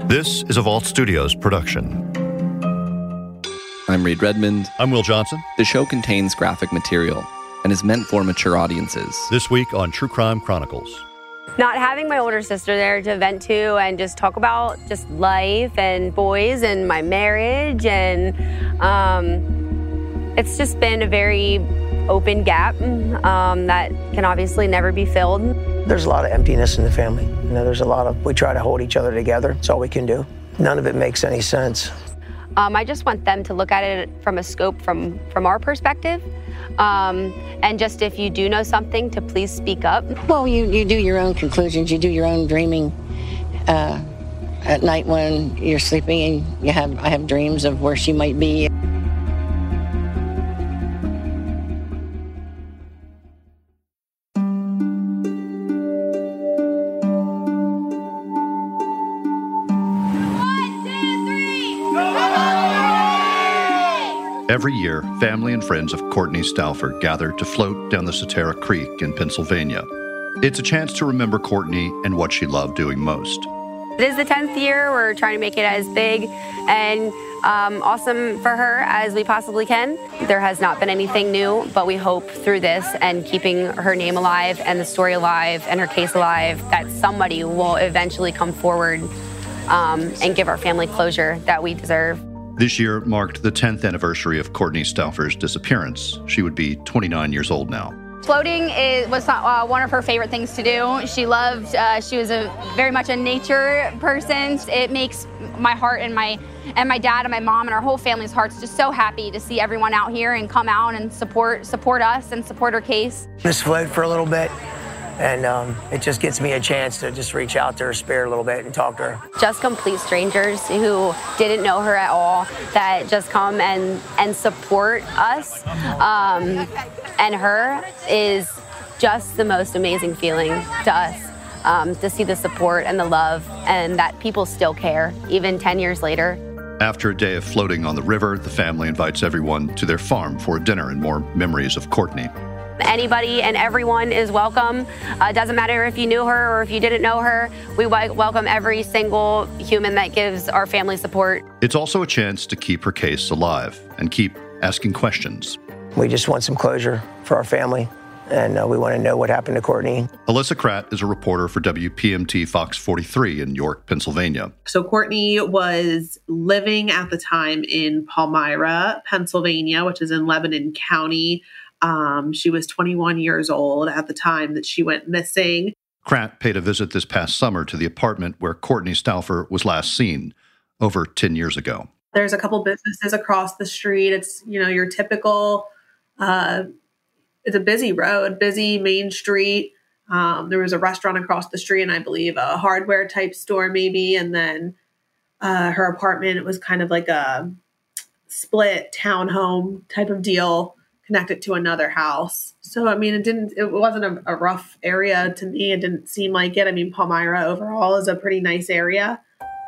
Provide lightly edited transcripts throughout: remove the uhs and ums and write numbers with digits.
This is a Vault Studios production. I'm Reed Redmond. I'm Will Johnson. The show contains graphic material and is meant for mature audiences. This week on True Crime Chronicles. Not having my older sister there to vent to and just talk about just life and boys and my marriage, and it's just been a very open gap that can obviously never be filled. There's a lot of emptiness in the family. We try to hold each other together. That's all we can do. None of it makes any sense. I just want them to look at it from a scope from our perspective. And just if you do know something, to please speak up. Well, you do your own conclusions. You do your own dreaming at night when you're sleeping, and I have dreams of where she might be. Every year, family and friends of Courtney Stauffer gather to float down the Soterra Creek in Pennsylvania. It's a chance to remember Courtney and what she loved doing most. It is the 10th year. We're trying to make it as big and awesome for her as we possibly can. There has not been anything new, but we hope through this and keeping her name alive and the story alive and her case alive that somebody will eventually come forward and give our family closure that we deserve. This year marked the 10th anniversary of Courtney Stauffer's disappearance. She would be 29 years old now. Floating was one of her favorite things to do. She loved, she was very much a nature person. It makes my heart and my dad and my mom and our whole family's hearts just so happy to see everyone out here and come out and support us and support her case. Just float for a little bit, and it just gives me a chance to just reach out to her spirit a little bit and talk to her. Just complete strangers who didn't know her at all that just come and support us and her is just the most amazing feeling to us, to see the support and the love and that people still care, even 10 years later. After a day of floating on the river, the family invites everyone to their farm for dinner and more memories of Courtney. Anybody and everyone is welcome. Doesn't matter if you knew her or if you didn't know her. We welcome every single human that gives our family support. It's also a chance to keep her case alive and keep asking questions. We just want some closure for our family, and we want to know what happened to Courtney. Alyssa Kratt is a reporter for WPMT Fox 43 in York, Pennsylvania. So Courtney was living at the time in Palmyra, Pennsylvania, which is in Lebanon County. She was 21 years old at the time that she went missing. Kratt paid a visit this past summer to the apartment where Courtney Stauffer was last seen over 10 years ago. There's a couple businesses across the street. It's, your typical, it's a busy road, busy main street. There was a restaurant across the street and I believe a hardware type store maybe. And then her apartment, it was kind of like a split townhome type of deal, connected to another house. So, it wasn't a rough area to me. It didn't seem like it. Palmyra overall is a pretty nice area.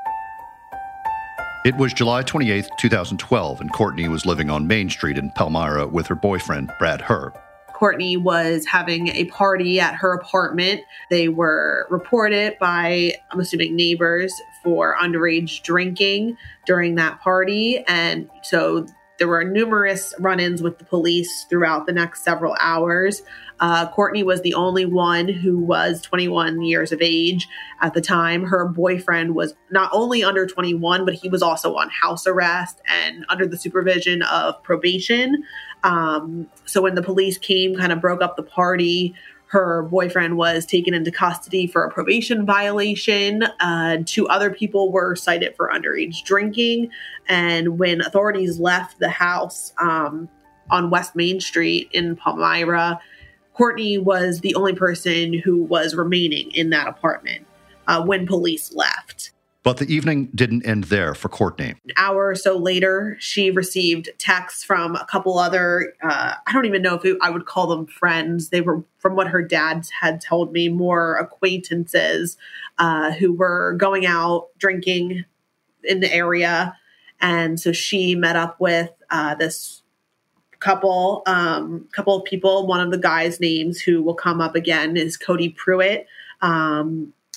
It was July 28th, 2012, and Courtney was living on Main Street in Palmyra with her boyfriend, Brad Herr. Courtney was having a party at her apartment. They were reported by, I'm assuming, neighbors for underage drinking during that party. And so there were numerous run-ins with the police throughout the next several hours. Courtney was the only one who was 21 years of age at the time. Her boyfriend was not only under 21, but he was also on house arrest and under the supervision of probation. So when the police came, kind of broke up the party, her boyfriend was taken into custody for a probation violation. 2 other people were cited for underage drinking. And when authorities left the house on West Main Street in Palmyra, Courtney was the only person who was remaining in that apartment when police left. But the evening didn't end there for Courtney. An hour or so later, she received texts from a couple other, I don't even know if I would call them friends. They were, from what her dad had told me, more acquaintances who were going out drinking in the area. And so she met up with this couple of people. One of the guys' names who will come up again is Cody Pruitt.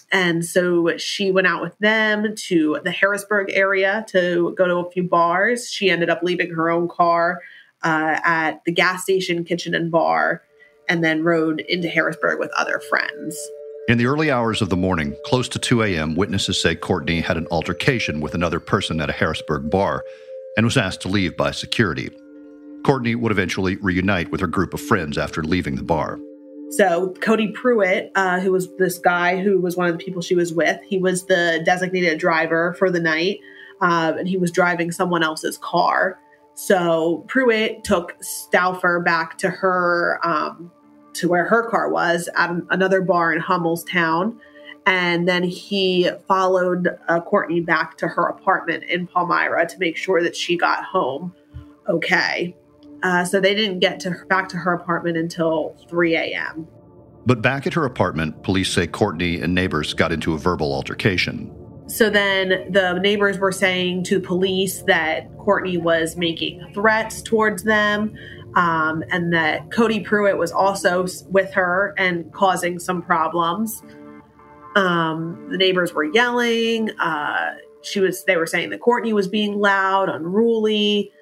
And so she went out with them to the Harrisburg area to go to a few bars. She ended up leaving her own car at the gas station, kitchen, and bar, and then rode into Harrisburg with other friends. In the early hours of the morning, close to 2 a.m., witnesses say Courtney had an altercation with another person at a Harrisburg bar and was asked to leave by security. Courtney would eventually reunite with her group of friends after leaving the bar. So Cody Pruitt, who was this guy who was one of the people she was with, he was the designated driver for the night, and he was driving someone else's car. So Pruitt took Stauffer back to her, to where her car was at another bar in Hummelstown. And then he followed Courtney back to her apartment in Palmyra to make sure that she got home okay. So they didn't get back to her apartment until 3 a.m. But back at her apartment, police say Courtney and neighbors got into a verbal altercation. So then the neighbors were saying to the police that Courtney was making threats towards them, and that Cody Pruitt was also with her and causing some problems. The neighbors were yelling. They were saying that Courtney was being loud, unruly,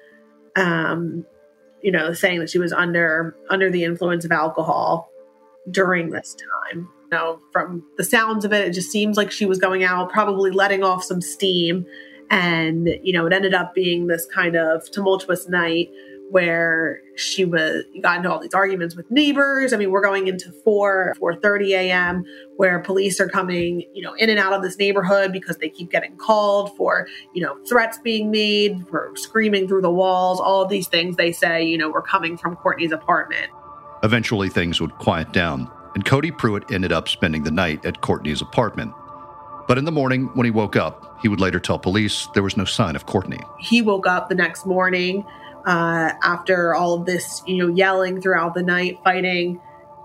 saying that she was under the influence of alcohol during this time. From the sounds of it, it just seems like she was going out, probably letting off some steam. And, it ended up being this kind of tumultuous night where she got into all these arguments with neighbors. I mean, we're going into 4:30 a.m. where police are coming, in and out of this neighborhood because they keep getting called for, threats being made, for screaming through the walls, all of these things they say, were coming from Courtney's apartment. Eventually, things would quiet down, and Cody Pruitt ended up spending the night at Courtney's apartment. But in the morning, when he woke up, he would later tell police there was no sign of Courtney. He woke up the next morning after all of this, yelling throughout the night, fighting.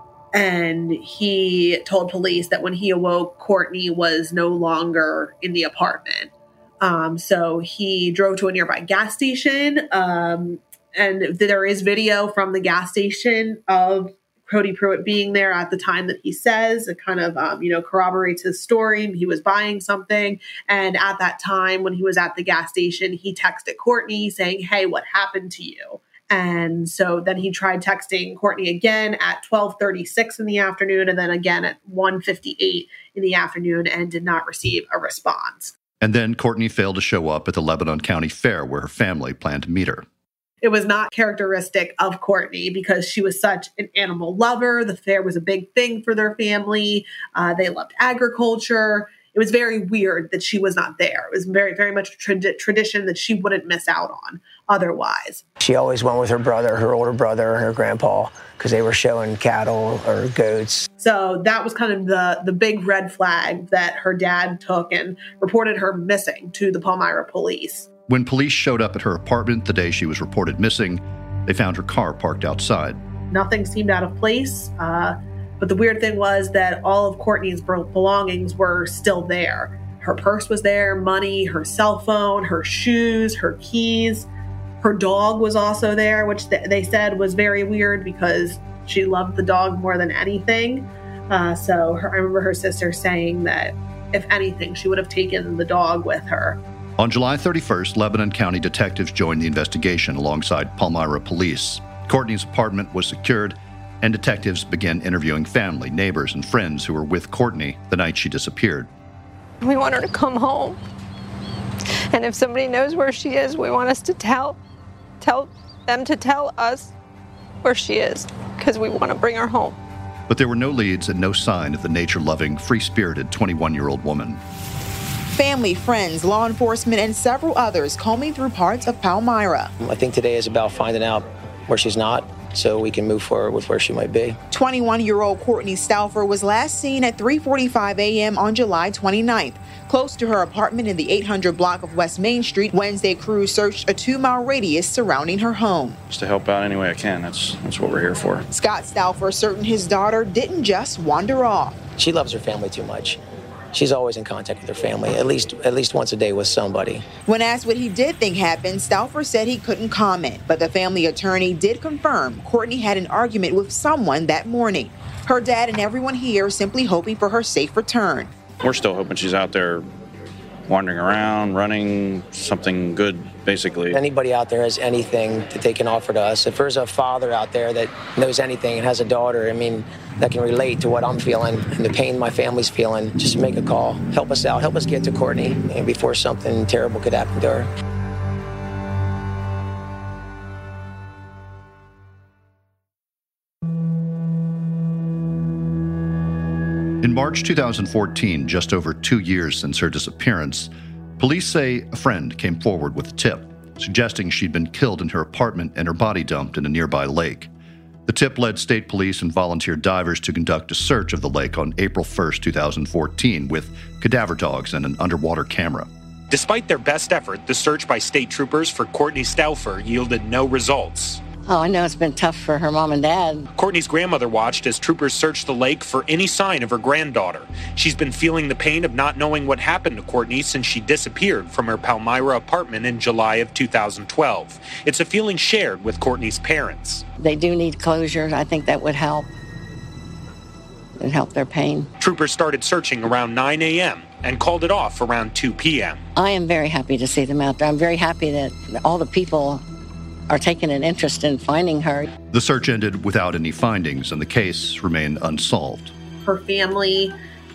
And he told police that when he awoke, Courtney was no longer in the apartment. So he drove to a nearby gas station. And there is video from the gas station of Cody Pruitt being there at the time that he says. It kind of, corroborates his story. He was buying something. And at that time, when he was at the gas station, he texted Courtney saying, "Hey, what happened to you?" And so then he tried texting Courtney again at 12:36 in the afternoon, and then again at 1:58 in the afternoon, and did not receive a response. And then Courtney failed to show up at the Lebanon County Fair where her family planned to meet her. It was not characteristic of Courtney because she was such an animal lover. The fair was a big thing for their family. They loved agriculture. It was very weird that she was not there. It was very, very much a tradition that she wouldn't miss out on otherwise. She always went with her brother, her older brother, and her grandpa, because they were showing cattle or goats. So that was kind of the big red flag that her dad took and reported her missing to the Palmyra police. When police showed up at her apartment the day she was reported missing, they found her car parked outside. Nothing seemed out of place, but the weird thing was that all of Courtney's belongings were still there. Her purse was there, money, her cell phone, her shoes, her keys. Her dog was also there, which they said was very weird because she loved the dog more than anything. I remember her sister saying that, if anything, she would have taken the dog with her. On July 31st, Lebanon County detectives joined the investigation alongside Palmyra police. Courtney's apartment was secured, and detectives began interviewing family, neighbors, and friends who were with Courtney the night she disappeared. We want her to come home. And if somebody knows where she is, we want us to tell them to tell us where she is, because we want to bring her home. But there were no leads and no sign of the nature-loving, free-spirited 21-year-old woman. Family, friends, law enforcement, and several others combing through parts of Palmyra. I think today is about finding out where she's not, so we can move forward with where she might be. 21-year-old Courtney Stauffer was last seen at 3:45 a.m. on July 29th, close to her apartment in the 800 block of West Main Street. Wednesday, crews searched a 2-mile radius surrounding her home. Just to help out any way I can. That's what we're here for. Scott Stauffer certain his daughter didn't just wander off. She loves her family too much. She's always in contact with her family, at least once a day with somebody. When asked what he did think happened, Stauffer said he couldn't comment, but the family attorney did confirm Courtney had an argument with someone that morning. Her dad and everyone here simply hoping for her safe return. We're still hoping she's out there wandering around, running, something good, basically. Anybody out there has anything that they can offer to us. If there's a father out there that knows anything and has a daughter, that can relate to what I'm feeling and the pain my family's feeling, just make a call. Help us out. Help us get to Courtney and before something terrible could happen to her. In March 2014, just over 2 years since her disappearance, police say a friend came forward with a tip, suggesting she'd been killed in her apartment and her body dumped in a nearby lake. The tip led state police and volunteer divers to conduct a search of the lake on April 1st, 2014, with cadaver dogs and an underwater camera. Despite their best effort, the search by state troopers for Courtney Stauffer yielded no results. Oh, I know it's been tough for her mom and dad. Courtney's grandmother watched as troopers searched the lake for any sign of her granddaughter. She's been feeling the pain of not knowing what happened to Courtney since she disappeared from her Palmyra apartment in July of 2012. It's a feeling shared with Courtney's parents. They do need closure. I think that would help. It'd help their pain. Troopers started searching around 9 a.m. and called it off around 2 p.m. I am very happy to see them out there. I'm very happy that all the people are taking an interest in finding her. The search ended without any findings, and the case remained unsolved. Her family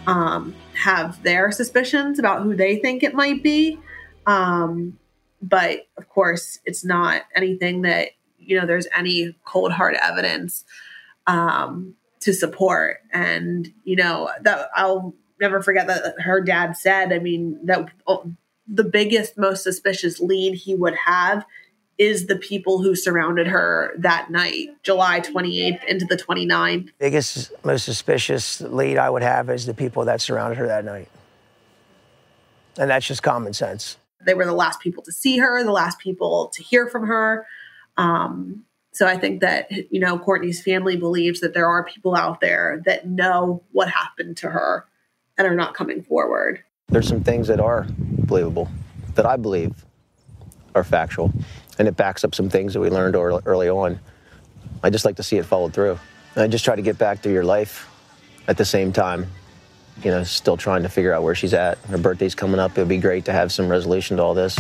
have their suspicions about who they think it might be. But, of course, it's not anything that, there's any cold, hard evidence to support. And, that I'll never forget that her dad said, that the biggest, most suspicious lead he would have is the people who surrounded her that night, July 28th into the 29th. Biggest, most suspicious lead I would have is the people that surrounded her that night. And that's just common sense. They were the last people to see her, the last people to hear from her. So I think that, Courtney's family believes that there are people out there that know what happened to her and are not coming forward. There's some things that are believable, that I believe are factual. And it backs up some things that we learned early on. I just like to see it followed through. And I just try to get back to your life at the same time, still trying to figure out where she's at. Her birthday's coming up. It would be great to have some resolution to all this.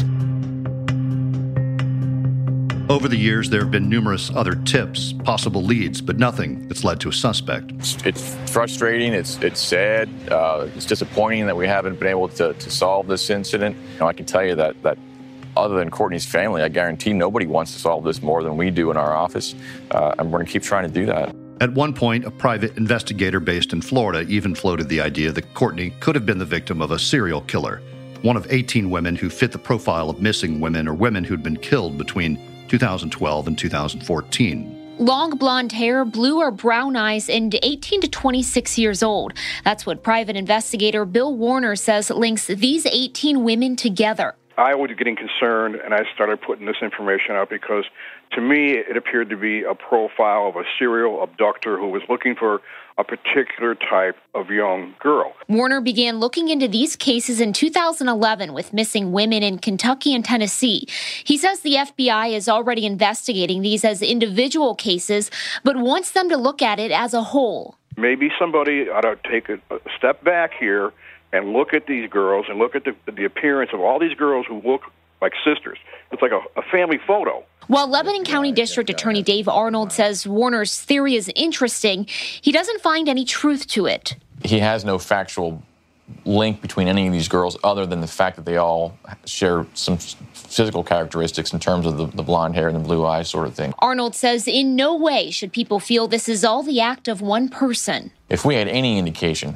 Over the years, there have been numerous other tips, possible leads, but nothing that's led to a suspect. It's frustrating. It's sad. It's disappointing that we haven't been able to solve this incident. I can tell you that other than Courtney's family, I guarantee nobody wants to solve this more than we do in our office, and we're going to keep trying to do that. At one point, a private investigator based in Florida even floated the idea that Courtney could have been the victim of a serial killer, one of 18 women who fit the profile of missing women or women who'd been killed between 2012 and 2014. Long blonde hair, blue or brown eyes, and 18 to 26 years old. That's what private investigator Bill Warner says links these 18 women together. I was getting concerned, and I started putting this information out because, to me, it appeared to be a profile of a serial abductor who was looking for a particular type of young girl. Warner began looking into these cases in 2011 with missing women in Kentucky and Tennessee. He says the FBI is already investigating these as individual cases, but wants them to look at it as a whole. Maybe somebody ought to take a step back here and look at these girls and look at the appearance of all these girls who look like sisters. It's like a family photo. While Lebanon County District Attorney Dave Arnold says Warner's theory is interesting, he doesn't find any truth to it. He has no factual link between any of these girls other than the fact that they all share some physical characteristics in terms of the blonde hair and the blue eyes sort of thing. Arnold says in no way should people feel this is all the act of one person. If we had any indication,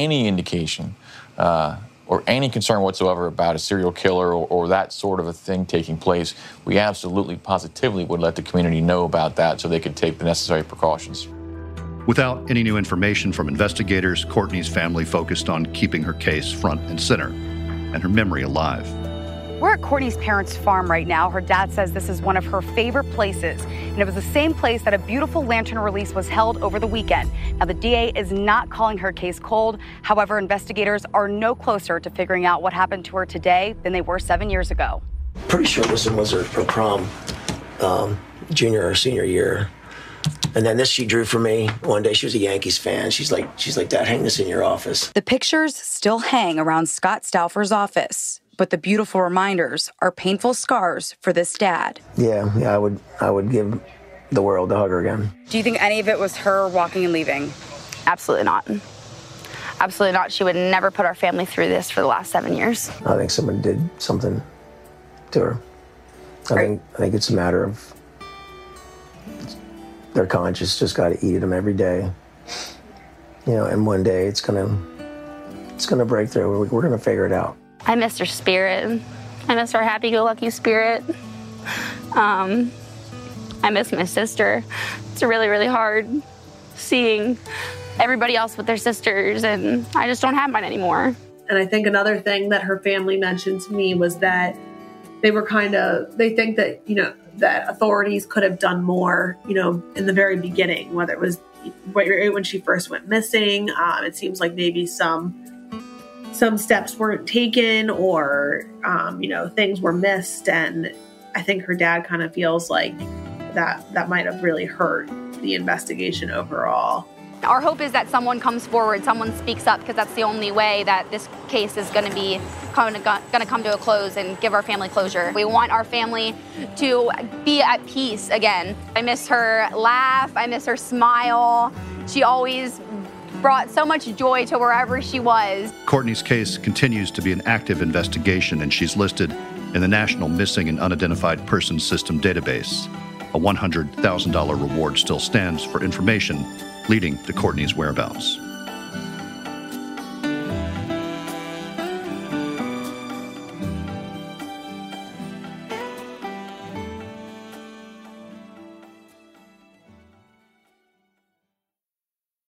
or any concern whatsoever about a serial killer or that sort of a thing taking place, we absolutely, positively would let the community know about that so they could take the necessary precautions. Without any new information from investigators, Courtney's family focused on keeping her case front and center and her memory alive. We're at Courtney's parents' farm right now. Her dad says this is one of her favorite places, and it was the same place that a beautiful lantern release was held over the weekend. Now, the DA is not calling her case cold. However, investigators are no closer to figuring out what happened to her today than they were 7 years ago. Pretty sure this was her prom, junior or senior year. And then this she drew for me. One day she was a Yankees fan. She's like, Dad, hang this in your office. The pictures still hang around Scott Stauffer's office, but the beautiful reminders are painful scars for this dad. Yeah, I would give the world to hug her again. Do you think any of it was her walking and leaving? Absolutely not. Absolutely not. She would never put our family through this for the last 7 years. I think someone did something to her. I think it's a matter of their conscience just got to eat at them every day. And one day it's gonna break through. We're gonna figure it out. I miss her spirit. I miss her happy-go-lucky spirit. I miss my sister. It's really, really hard seeing everybody else with their sisters, and I just don't have mine anymore. And I think another thing that her family mentioned to me was that they think that, that authorities could have done more, in the very beginning, whether it was when she first went missing. It seems like maybe some steps weren't taken or, things were missed. And I think her dad kind of feels like that might have really hurt the investigation overall. Our hope is that someone comes forward, someone speaks up, because that's the only way that this case is going to come to a close and give our family closure. We want our family to be at peace again. I miss her laugh. I miss her smile. She always brought so much joy to wherever she was. Courtney's case continues to be an active investigation, and she's listed in the National Missing and Unidentified Persons System database. A $100,000 reward still stands for information leading to Courtney's whereabouts.